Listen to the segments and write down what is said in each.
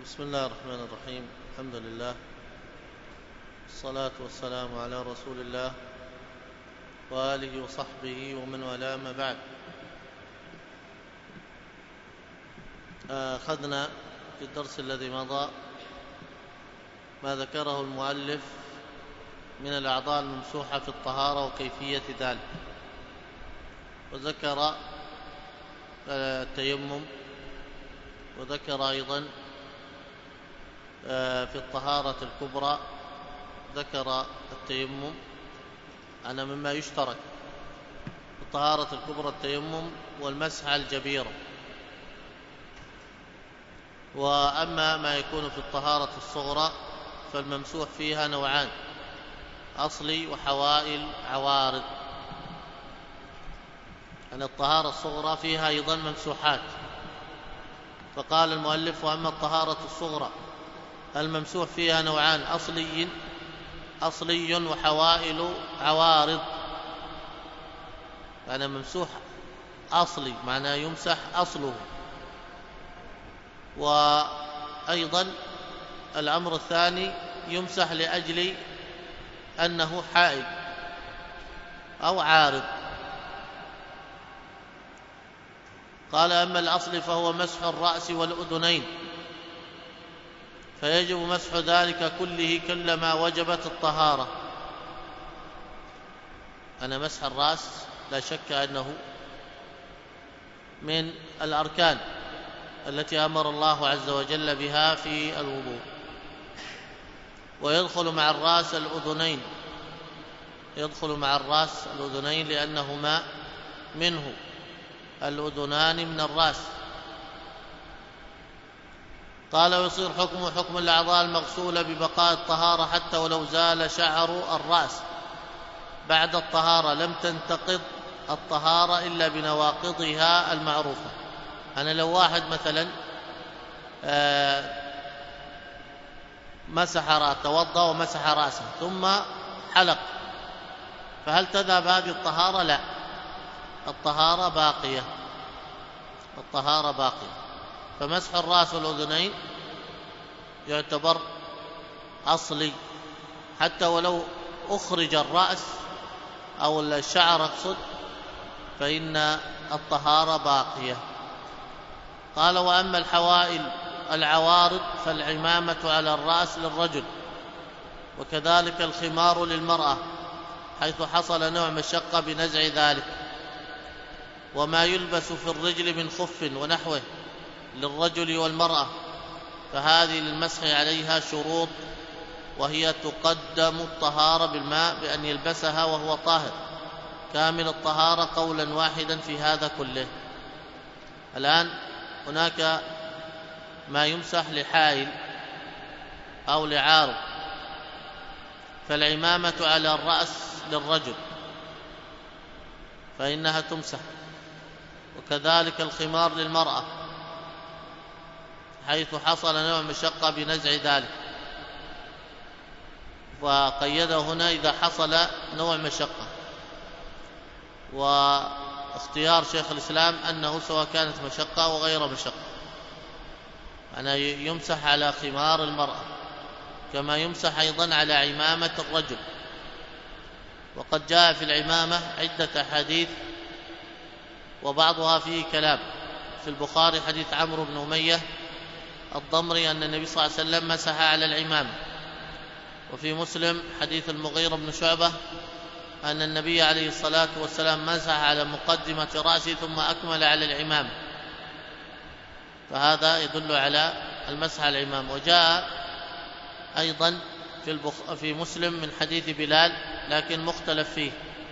بسم الله الرحمن الرحيم. الحمد لله، الصلاة والسلام على رسول الله وآله وصحبه ومن والاه، ما بعد. أخذنا في الدرس الذي مضى ما ذكره المؤلف من الأعضاء الممسوحة في الطهارة وكيفية ذلك، وذكر التيمم، وذكر أيضا في الطهارة الكبرى ذكر التيمم أن مما يشترك في الطهارة الكبرى التيمم والمسح على الجبيرة. وأما ما يكون في الطهارة الصغرى فالممسوح فيها نوعان: أصلي وحوائل عوارض. أن الطهارة الصغرى فيها أيضا ممسوحات، فقال المؤلف: وأما الطهارة الصغرى الممسوح فيها نوعان: أصلي وحوائل عوارض. يعني ممسوح أصلي معناه يمسح أصله، وأيضا الأمر الثاني يمسح لأجل أنه حائل أو عارض. قال: أما الأصل فهو مسح الرأس والأذنين، فيجب مسح ذلك كله كلما وجبت الطهارة. أنا مسح الرأس لا شك أنه من الأركان التي أمر الله عز وجل بها في الوضوء، ويدخل مع الرأس الأذنين، يدخل مع الرأس الأذنين لأنهما منه، الأذنان من الرأس. قال: ويصير حكمه حكم الأعضاء المغسولة ببقاء الطهارة حتى ولو زال شعر الرأس بعد الطهارة، لم تنتقض الطهارة إلا بنواقضها المعروفة. أنا لو واحد مثلا توضأ ومسح رأسه ثم حلق، فهل تذهب هذه الطهارة؟ لا، الطهارة باقية، الطهارة باقية. فمسح الرأس والأذنين يعتبر أصلي، حتى ولو أخرج الرأس أو الشعر أقصد، فإن الطهارة باقية. قال: وأما الحوائل العوارض فالعمامة على الرأس للرجل، وكذلك الخمار للمرأة، حيث حصل نوع مشقة بنزع ذلك، وما يلبس في الرجل من خف ونحوه للرجل والمرأة، فهذه للمسح عليها شروط، وهي تقدم الطهارة بالماء بأن يلبسها وهو طاهر كامل الطهارة قولا واحدا في هذا كله. الآن هناك ما يمسح لحائل أو لعارض، فالعمامة على الرأس للرجل فإنها تمسح، وكذلك الخمار للمرأة، حيث حصل نوع مشقة بنزع ذلك، وقيده هنا إذا حصل نوع مشقة. واختيار شيخ الإسلام أنه سواء كانت مشقة أو غير مشقة، يعني يمسح على خمار المرأة كما يمسح أيضا على عمامة الرجل. وقد جاء في العمامة عدة أحاديث وبعضها فيه كلام. في البخاري حديث عمرو بن أمية الضمري أن النبي صلى الله عليه وسلم مسح على العمامة، وفي مسلم حديث المغيرة بن شعبة أن النبي عليه الصلاة والسلام مسح على مقدمة رأسه ثم أكمل على العمامة، فهذا يدل على المسح على العمامة. وجاء أيضا في مسلم من حديث بلال لكن مختلف فيه،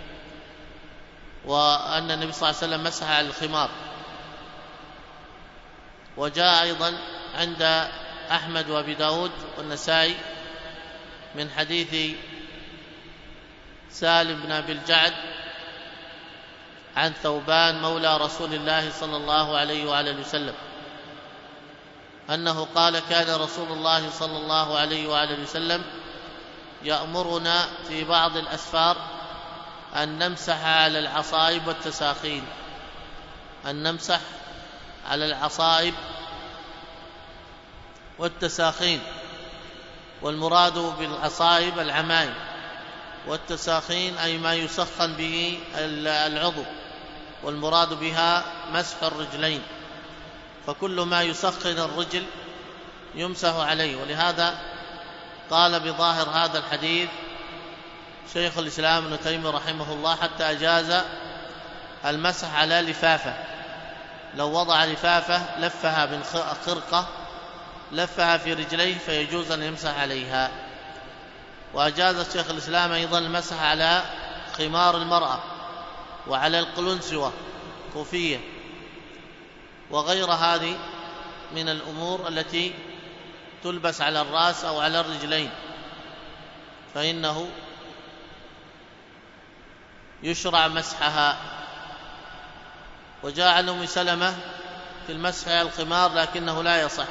وأن النبي صلى الله عليه وسلم مسح على الخمار. وجاء أيضا عند أحمد وأبي داود والنسائي من حديث سالم بن أبي الجعد عن ثوبان مولى رسول الله صلى الله عليه وآله وسلم أنه قال: كان رسول الله صلى الله عليه وآله وسلم يأمرنا في بعض الأسفار أن نمسح على العصائب والتساخين، أن نمسح على العصائب والتساخين، والمراد بالعصائب العمائم، والتساخين أي ما يسخن به العضو، والمراد بها مسح الرجلين، فكل ما يسخن الرجل يمسح عليه. ولهذا قال بظاهر هذا الحديث شيخ الإسلام ابن تيمية رحمه الله حتى أجاز المسح على لفافة، لو وضع لفافة لفها بالخرقة لفها في رجليه فيجوز أن يمسح عليها. وأجاز شيخ الإسلام أيضا المسح على خمار المرأة وعلى القلنسوة كوفية وغير هذه من الأمور التي تلبس على الرأس أو على الرجلين، فإنه يشرع مسحها. وجاء عن أم سلمة في المسح على الخمار لكنه لا يصح.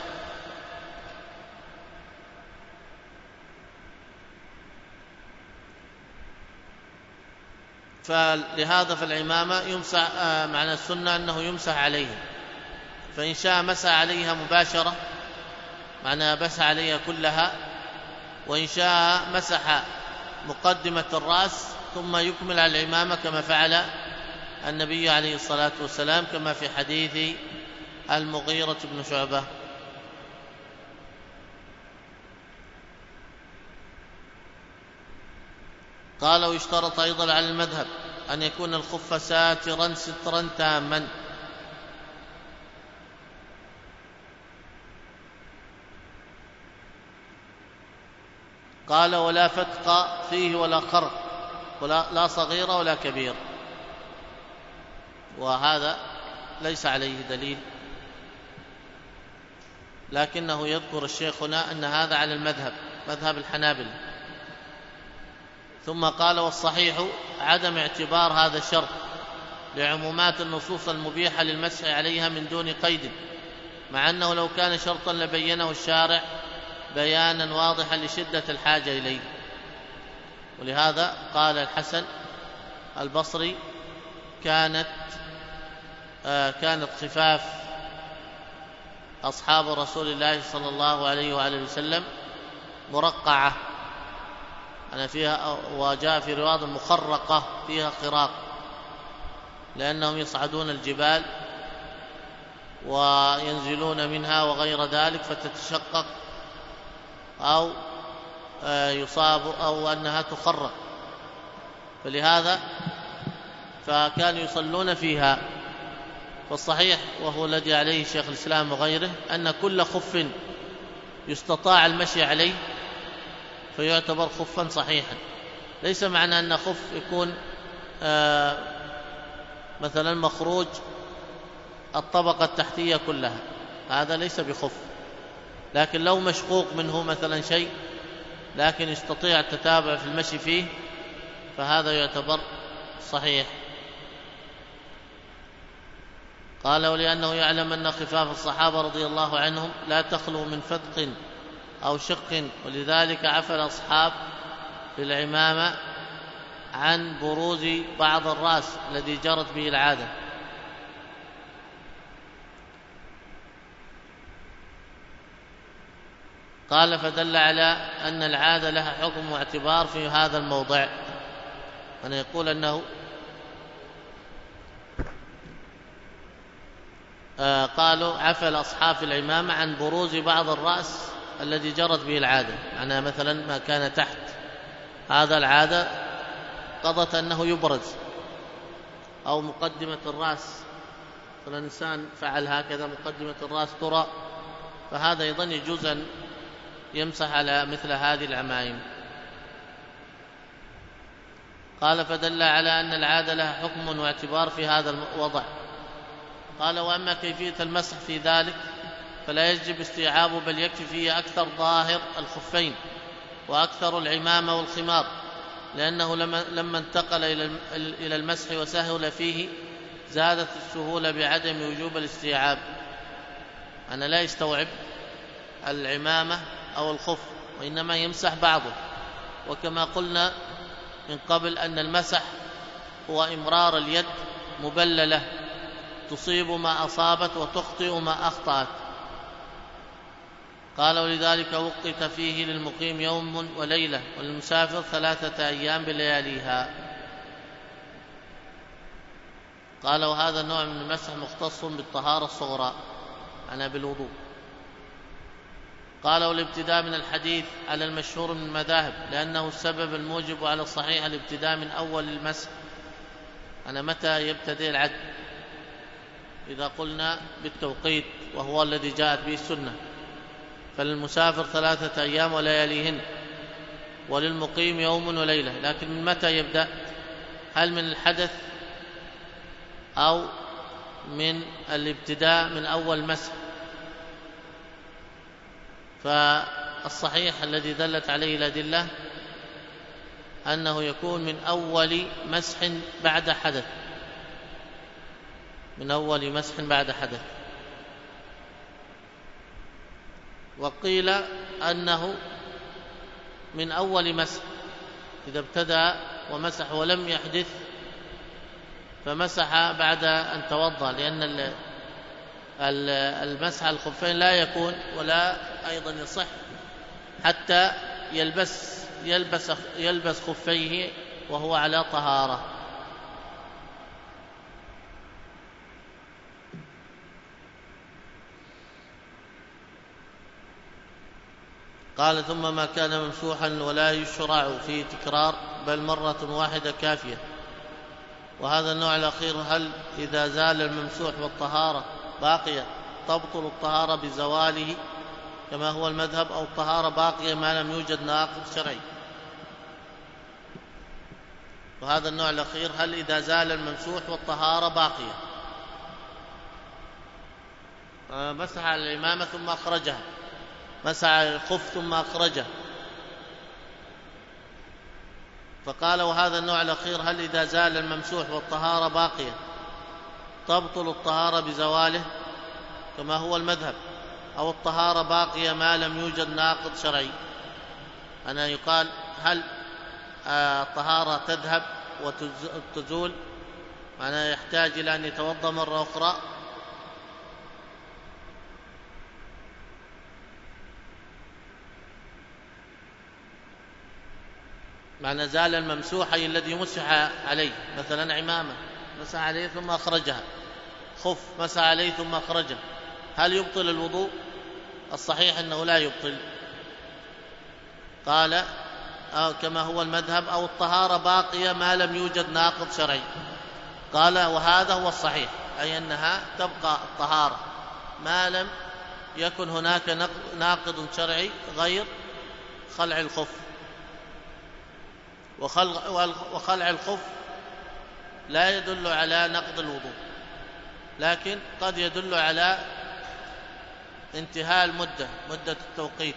فلهذا في العمامة يمسح، معنى السنة أنه يمسح عليه، فإن شاء مسح عليها مباشرة معنى مسح عليها كلها، وإن شاء مسح مقدمة الرأس ثم يكمل على العمامة كما فعل النبي عليه الصلاة والسلام كما في حديث المغيرة بن شعبة. قال ويشترط أيضا على المذهب أن يكون الخف ساترا سترا تاما. قال ولا فتق فيه ولا خرق، لا صغير ولا كبير، وهذا ليس عليه دليل، لكنه يذكر الشيخ هنا أن هذا على المذهب، مذهب الحنابلة. ثم قال والصحيح عدم اعتبار هذا الشرط لعمومات النصوص المبيحة للمسح عليها من دون قيد، مع أنه لو كان شرطا لبينه الشارع بيانا واضحا لشدة الحاجة إليه. ولهذا قال الحسن البصري كانت خفاف أصحاب رسول الله صلى الله عليه وآله وسلم مرقعة، أنا فيها، وجاء في رواية مخرقة فيها خراق، لأنهم يصعدون الجبال وينزلون منها وغير ذلك فتتشقق أو يصاب أو أنها تخرق، فلهذا فكانوا يصلون فيها. فالصحيح وهو الذي عليه شيخ الإسلام وغيره أن كل خف يستطاع المشي عليه فيعتبر خفا صحيحا. ليس معنى أن خف يكون مثلا مخروج الطبقة التحتية كلها، هذا ليس بخف، لكن لو مشقوق منه مثلا شيء لكن يستطيع التتابع في المشي فيه فهذا يعتبر صحيح. قال ولأنه يعلم أن خفاف الصحابة رضي الله عنهم لا تخلو من فتق أو شق، ولذلك عفى الأصحاب في العمامة عن بروز بعض الرأس الذي جرت به العادة. قال فدل على أن العادة لها حكم واعتبار في هذا الموضع. أنا يقول أنه قالوا عفى الأصحاب في العمامة عن بروز بعض الرأس الذي جرت به العادة، معنى مثلا ما كان تحت هذا العادة قضت أنه يبرز، أو مقدمة الرأس، فالإنسان فعل هكذا مقدمة الرأس ترى، فهذا أيضا يجوز أن يمسح على مثل هذه العمائم. قال فدل على أن العادة لها حكم واعتبار في هذا الوضع. قال وأما كيفية المسح في ذلك فلا يجب استيعابه، بل يكفي فيه أكثر ظاهر الخفين وأكثر العمامة والخمار، لأنه لما انتقل إلى المسح وسهل فيه زادت السهولة بعدم وجوب الاستيعاب. أنا لا يستوعب العمامة أو الخف، وإنما يمسح بعضه. وكما قلنا من قبل أن المسح هو إمرار اليد مبللة تصيب ما أصابت وتخطئ ما أخطأت، قال ولذلك وقت فيه للمقيم يوم وليلة وللمسافر 3 أيام بلياليها. قال وهذا النوع من المسح مختص بالطهارة الصغرى أنا بالوضوء. قال والابتداء من الحديث على المشهور من المذاهب لأنه السبب الموجب على الصحيح الابتداء من أول المسح. أنا متى يبتدئ العد؟ إذا قلنا بالتوقيت وهو الذي جاءت به السنة، فللمسافر 3 أيام ولياليهن وللمقيم يوم وليلة. لكن من متى يبدأ؟ هل من الحدث أو من الابتداء من أول مسح؟ فالصحيح الذي دلت عليه الأدلة أنه يكون من أول مسح بعد حدث، من أول مسح بعد حدث. وقيل أنه من أول مسح إذا ابتدأ ومسح ولم يحدث فمسح بعد أن توضأ، لأن المسح على الخفين لا يكون ولا أيضا يصح حتى يلبس خفيه وهو على طهارة. قال ثم ما كان ممسوحا ولا يشرع فيه تكرار بل مرة واحدة كافية. وهذا النوع الأخير هل إذا زال الممسوح والطهارة باقية تبطل الطهارة بزواله كما هو المذهب، أو الطهارة باقية ما لم يوجد ناقض شرعي؟ وهذا النوع الأخير هل إذا زال الممسوح والطهارة باقية، مسح على العمامة ثم أخرجها، مسح على الخف ثم أخرجه. فقال وهذا النوع الأخير هل إذا زال الممسوح والطهارة باقية تبطل الطهارة بزواله كما هو المذهب، أو الطهارة باقية ما لم يوجد ناقض شرعي؟ أنا يقال هل الطهارة تذهب وتزول معناه يحتاج إلى أن يتوضأ مرة أخرى؟ معنى زال الممسوح أي الذي مسح عليه، مثلا عمامة مسح عليه ثم أخرجها، خف مسح عليه ثم أخرجه، هل يبطل الوضوء؟ الصحيح أنه لا يبطل. قال كما هو المذهب، أو الطهارة باقية ما لم يوجد ناقض شرعي. قال وهذا هو الصحيح، أي أنها تبقى الطهارة ما لم يكن هناك ناقض شرعي غير خلع الخف. وخلع الخف لا يدل على نقض الوضوء، لكن قد يدل على انتهاء مدة التوقيت.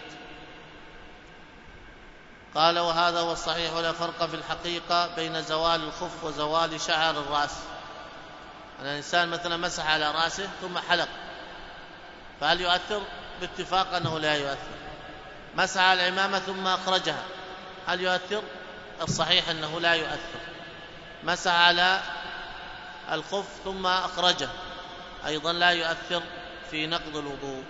قال وهذا هو الصحيح ولا فرق في الحقيقة بين زوال الخف وزوال شعر الرأس. أن الإنسان مثلا مسح على رأسه ثم حلق، فهل يؤثر؟ باتفاق أنه لا يؤثر. مسح على العمامة ثم أخرجها، هل يؤثر؟ الصحيح أنه لا يؤثر. مسح على الخف ثم أخرجه أيضا لا يؤثر في نقض الوضوء.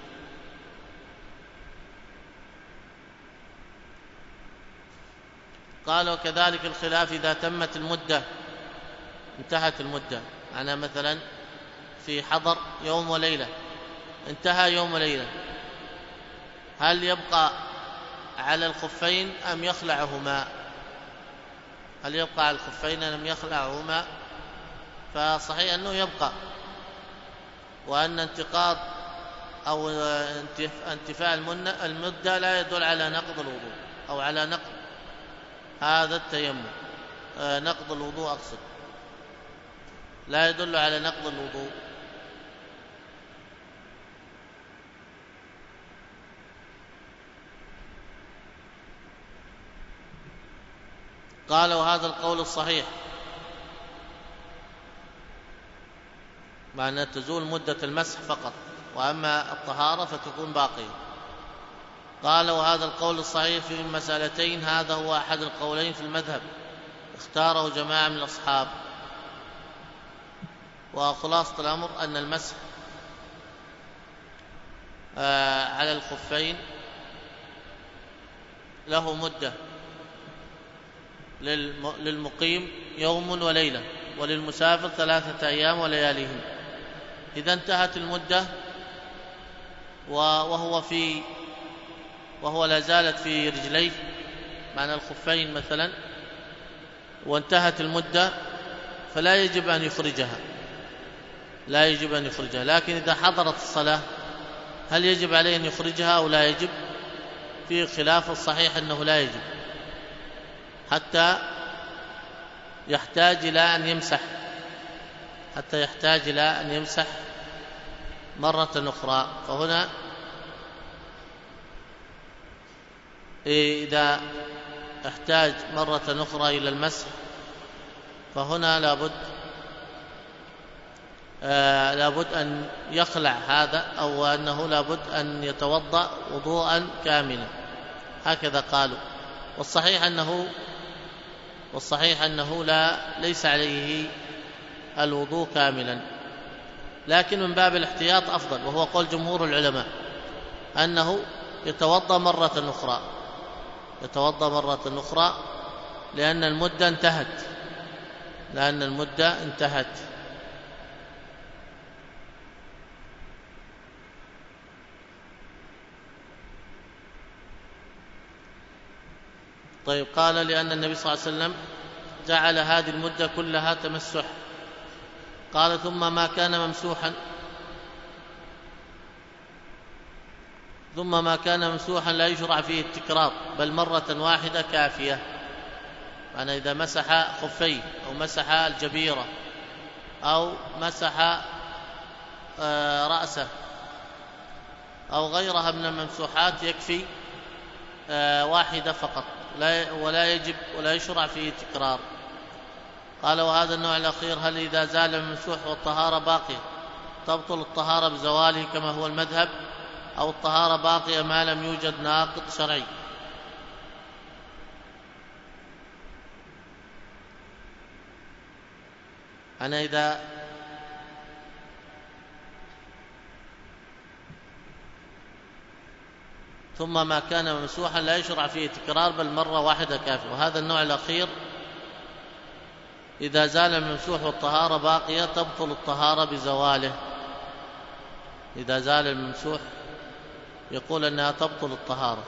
قال وكذلك الخلاف إذا تمت المدة، انتهت المدة، أنا مثلا في حضر يوم وليلة، انتهى يوم وليلة، هل يبقى على الخفين أم يخلعهما؟ هل يبقى على الخفين أم يخلعهما؟ فصحيح أنه يبقى، وأن انتقاض أو انتفاء المدة لا يدل على نقض الوضوء أو على نقض هذا التيمم، نقض الوضوء أقصد، لا يدل على نقض الوضوء. قال وهذا القول الصحيح، معنى تزول مدة المسح فقط، وأما الطهارة فتكون باقية. قال وهذا القول الصحيح في مسألتين، هذا هو أحد القولين في المذهب اختاره جماعة من الأصحاب. وخلاصة الأمر أن المسح على الخفين له مدة، للمقيم يوم وليلة، وللمسافر 3 أيام ولياليهم. إذا انتهت المدة وهو لا زالت في رجليه، معنى الخفين مثلا، وانتهت المدة، فلا يجب أن يخرجها، لا يجب أن يخرجها. لكن إذا حضرت الصلاة هل يجب عليه أن يخرجها أو لا يجب؟ في خلاف. الصحيح أنه لا يجب، حتى يحتاج إلى أن يمسح مرة أخرى. فهنا إذا احتاج مرة أخرى إلى المسح فهنا لابد أن يخلع هذا، أو أنه لابد أن يتوضأ وضوءا كاملا، هكذا قالوا. والصحيح أنه ليس عليه الوضوء كاملا، لكن من باب الاحتياط أفضل، وهو قول جمهور العلماء، أنه يتوضأ مرة أخرى لأن المدة انتهت. طيب، قال لأن النبي صلى الله عليه وسلم جعل هذه المدة كلها تمسح. قال ثم ما كان ممسوحا لا يشرع فيه التكرار، بل مرة واحدة كافية. يعني إذا مسح خفيه أو مسح الجبيرة أو مسح رأسه أو غيرها من الممسوحات يكفي واحدة فقط، ولا يشرع فيه تكرار. قال وهذا النوع الأخير هل إذا زال الممسوح والطهارة باقية تبطل الطهارة بزواله كما هو المذهب، أو الطهارة باقية ما لم يوجد ناقض شرعي؟ ثم ما كان ممسوحا لا يشرع فيه تكرار، بل مرة واحدة كافية. وهذا النوع الأخير إذا زال الممسوح والطهارة باقية تبطل الطهارة بزواله. إذا زال الممسوح يقول أنها تبطل الطهارة،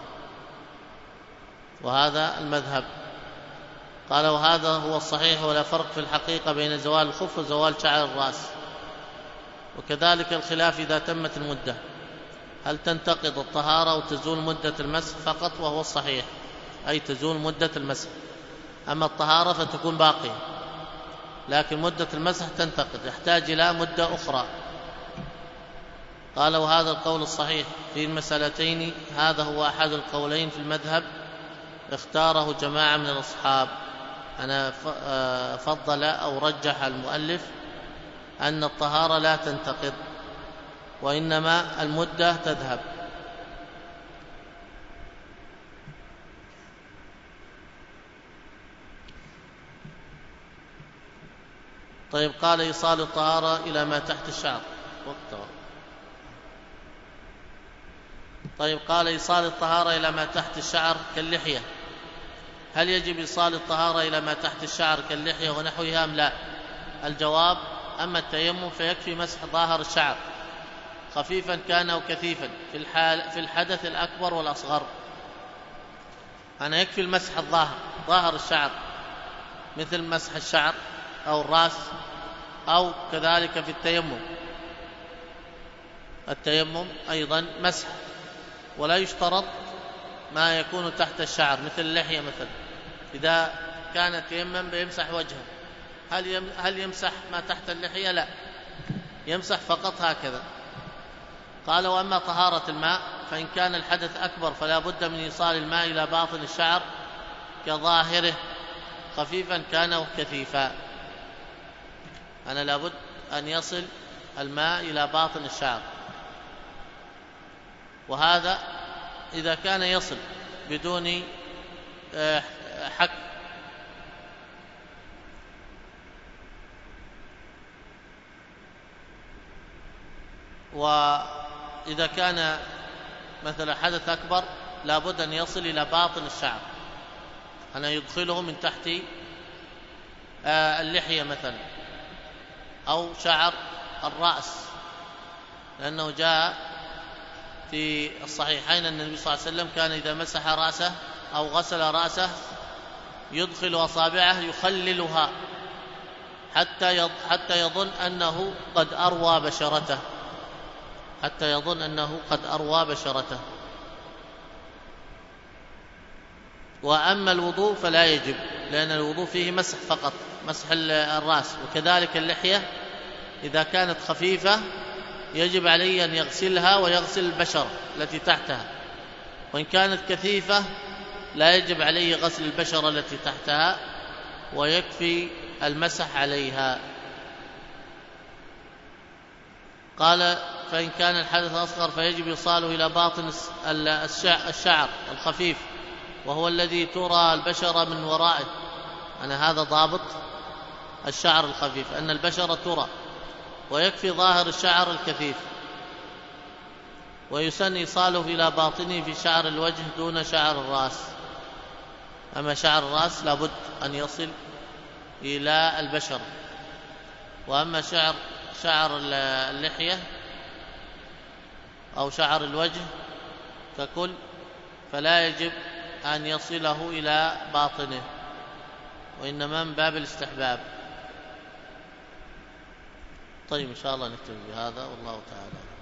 وهذا المذهب. قال وهذا هو الصحيح، ولا فرق في الحقيقة بين زوال الخف وزوال شعر الرأس. وكذلك الخلاف إذا تمت المدة، هل تنتقض الطهارة وتزول مدة المسح فقط؟ وهو الصحيح، أي تزول مدة المسح. أما الطهارة فتكون باقية، لكن مدة المسح تنتقض، يحتاج إلى مدة أخرى. قال وهذا القول الصحيح في المسألتين، هذا هو أحد القولين في المذهب اختاره جماعة من الأصحاب. أنا فضل أو رجح المؤلف أن الطهارة لا تنتقض، وإنما المدة تذهب. طيب، قال إيصال الطهارة إلى ما تحت الشعر. طيب، قال إيصال الطهارة إلى ما تحت الشعر كاللحية، هل يجب إيصال الطهارة إلى ما تحت الشعر كاللحية ونحوها أم لا؟ الجواب: أما التيمم فيكفي مسح ظاهر الشعر خفيفا كان أو كثيفا في الحدث الأكبر والأصغر. أنا يكفي المسح ظاهر الشعر، مثل مسح الشعر أو الرأس، أو كذلك في التيمم أيضا مسح، ولا يشترط ما يكون تحت الشعر مثل اللحية مثلا. إذا كان يتيمم بيمسح وجهه، هل يمسح ما تحت اللحية؟ لا، يمسح فقط هكذا. قال وأما طهارة الماء فإن كان الحدث أكبر فلا بد من إيصال الماء إلى باطن الشعر كظاهره خفيفا كان أو كثيفا. أنا لابد أن يصل الماء إلى باطن الشعر، وهذا إذا كان يصل بدون حك. وإذا كان مثلا حدث أكبر لابد أن يصل إلى باطن الشعر، أن يدخله من تحت اللحية مثلا أو شعر الرأس، لأنه جاء في الصحيحين أن النبي صلى الله عليه وسلم كان إذا مسح رأسه أو غسل رأسه يدخل أصابعه يخللها حتى يظن أنه قد أروى بشرته، حتى يظن أنه قد أروى بشرته. وأما الوضوء فلا يجب، لأن الوضوء فيه مسح فقط، مسح الرأس. وكذلك اللحية إذا كانت خفيفة يجب عليه أن يغسلها ويغسل البشرة التي تحتها، وإن كانت كثيفة لا يجب عليه غسل البشرة التي تحتها ويكفي المسح عليها. قال فإن كان الحدث أصغر فيجب إيصاله إلى باطن الشعر الخفيف، وهو الذي ترى البشرة من ورائه. أنا هذا ضابط الشعر الخفيف، أن البشرة ترى، ويكفي ظاهر الشعر الكثيف. ويسن إيصاله إلى باطنه في شعر الوجه دون شعر الرأس، أما شعر الرأس لابد أن يصل إلى البشرة. وأما شعر اللحية أو شعر الوجه ككل فلا يجب أن يصله إلى باطنه، وإنما من باب الاستحباب. طيب إن شاء الله نكتفي بهذا، والله تعالى